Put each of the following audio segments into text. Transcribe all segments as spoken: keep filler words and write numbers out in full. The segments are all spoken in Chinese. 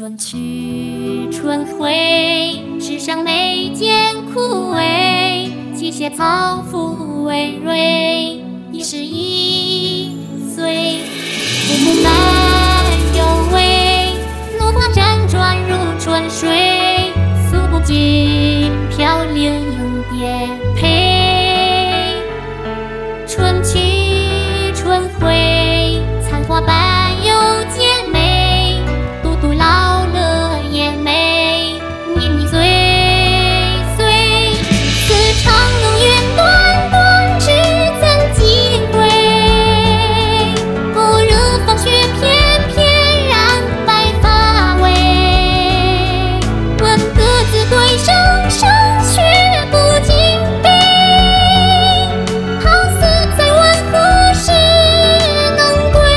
春去春回，世上没见枯萎，机械草木葳蕤，一时一岁。父母难有为，落花辗转如春水，诉不尽飘零颠沛。春去春回，残花般又见美，独独老了眼眉，年年岁岁。此长路远短短，只怎几回？不如风雪翩翩，染白发尾。问各自对声声，却不尽悲。好似再问何时能归？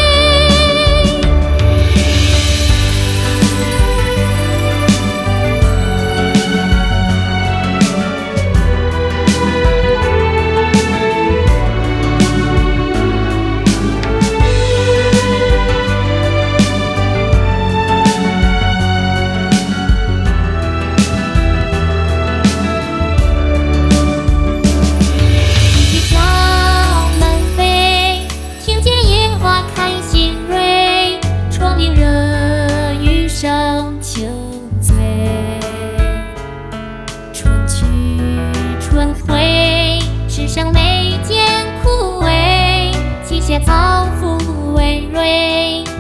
一角门扉，听见野花开新蕊，窗棂热雨声秋醉。春去春回，世上没见枯萎，机械草木葳蕤，